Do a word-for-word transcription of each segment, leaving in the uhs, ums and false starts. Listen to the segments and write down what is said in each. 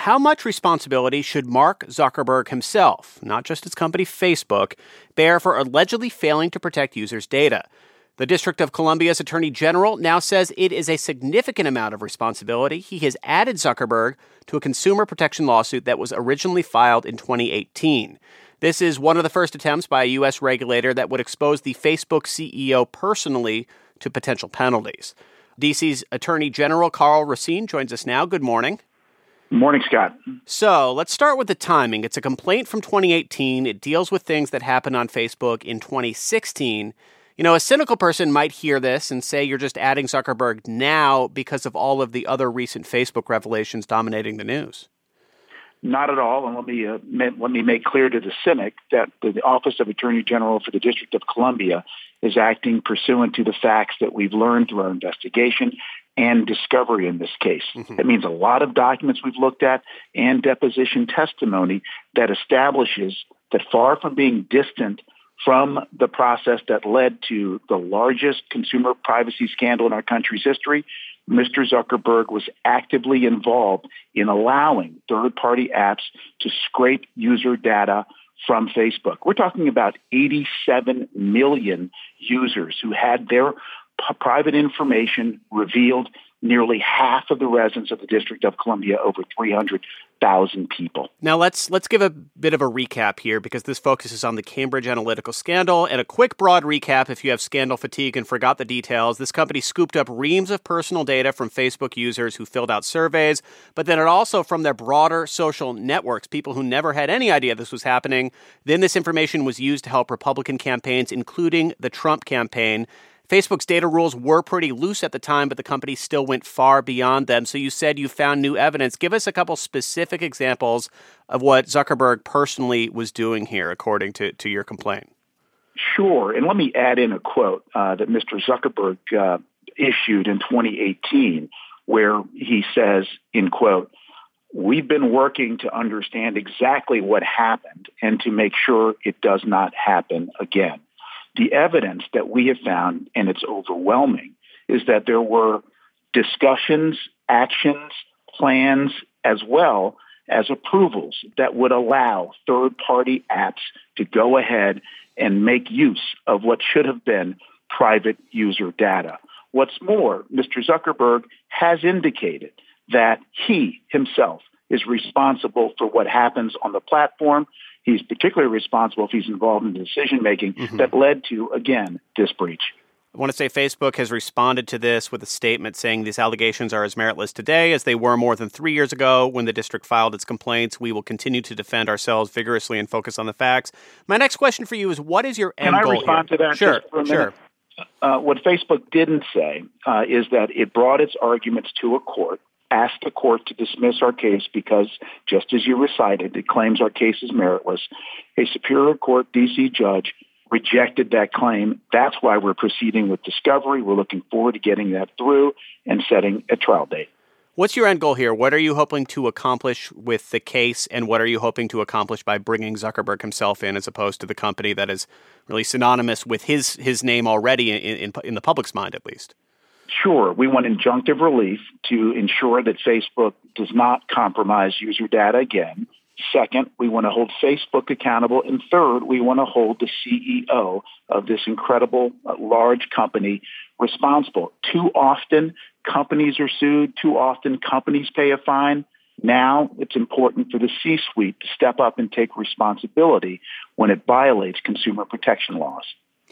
how much responsibility should Mark Zuckerberg himself, not just his company Facebook, bear for allegedly failing to protect users' data? The District of Columbia's Attorney General now says it is a significant amount of responsibility. He has added Zuckerberg to a consumer protection lawsuit that was originally filed in twenty eighteen. This is one of the first attempts by a U S regulator that would expose the Facebook C E O personally to potential penalties. D C's Attorney General Karl Racine joins us now. Good morning. Good morning, Scott. So let's start with the timing. It's a complaint from twenty eighteen. It deals with things that happened on Facebook in twenty sixteen. You know, a cynical person might hear this and say you're just adding Zuckerberg now because of all of the other recent Facebook revelations dominating the news. Not at all. And let me uh, let me make clear to the cynic that the Office of Attorney General for the District of Columbia is acting pursuant to the facts that we've learned through our investigation and discovery in this case. Mm-hmm. That means a lot of documents we've looked at and deposition testimony that establishes that far from being distant from the process that led to the largest consumer privacy scandal in our country's history, Mister Zuckerberg was actively involved in allowing third-party apps to scrape user data from Facebook. We're talking about eighty-seven million users who had their p- private information revealed, nearly half of the residents of the District of Columbia, over three hundred thousand people. Now, let's let's give a bit of a recap here because this focuses on the Cambridge Analytica scandal. And a quick, broad recap if you have scandal fatigue and forgot the details. This company scooped up reams of personal data from Facebook users who filled out surveys, but then it also from their broader social networks, people who never had any idea this was happening. Then this information was used to help Republican campaigns, including the Trump campaign. Facebook's data rules were pretty loose at the time, but the company still went far beyond them. So you said you found new evidence. Give us a couple specific examples of what Zuckerberg personally was doing here, according to, to your complaint. Sure. And let me add in a quote uh, that Mister Zuckerberg uh, issued in twenty eighteen, where he says, in quote, "We've been working to understand exactly what happened and to make sure it does not happen again." The evidence that we have found, and it's overwhelming, is that there were discussions, actions, plans, as well as approvals that would allow third-party apps to go ahead and make use of what should have been private user data. What's more, Mister Zuckerberg has indicated that he himself is responsible for what happens on the platform. He's particularly responsible if he's involved in decision-making mm-hmm. that led to, again, this breach. I want to say Facebook has responded to this with a statement saying these allegations are as meritless today as they were more than three years ago when the district filed its complaints. We will continue to defend ourselves vigorously and focus on the facts. My next question for you is, what is your end goal Can I respond here? to that Sure, just for a sure. minute? Uh, what Facebook didn't say uh, is that it brought its arguments to a court, asked the court to dismiss our case because, just as you recited, it claims our case is meritless. A Superior Court D C judge rejected that claim. That's why we're proceeding with discovery. We're looking forward to getting that through and setting a trial date. What's your end goal here? What are you hoping to accomplish with the case, and what are you hoping to accomplish by bringing Zuckerberg himself in as opposed to the company that is really synonymous with his his name already in, in, in the public's mind, at least? Sure. We want injunctive relief to ensure that Facebook does not compromise user data again. Second, we want to hold Facebook accountable. And third, we want to hold the C E O of this incredible uh, large company responsible. Too often, companies are sued. Too often, companies pay a fine. Now, it's important for the C-suite to step up and take responsibility when it violates consumer protection laws.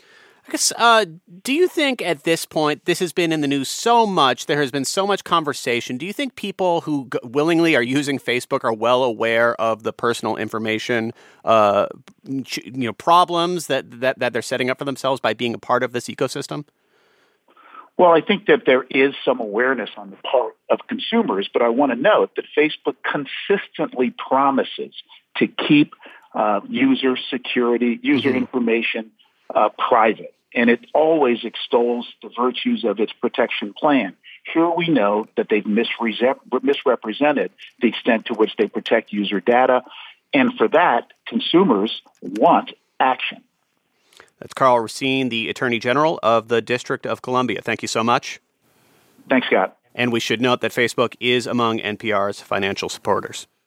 I guess, uh, do you think at this point, this has been in the news so much, there has been so much conversation, do you think people who g- willingly are using Facebook are well aware of the personal information, uh, you know, problems that, that, that they're setting up for themselves by being a part of this ecosystem? Well, I think that there is some awareness on the part of consumers, but I want to note that Facebook consistently promises to keep uh, user security, user mm-hmm. information uh, private. And it always extols the virtues of its protection plan. Here we know that they've misre- misrepresented the extent to which they protect user data. And for that, consumers want action. That's Karl Racine, the Attorney General of the District of Columbia. Thank you so much. Thanks, Scott. And we should note that Facebook is among N P R's financial supporters.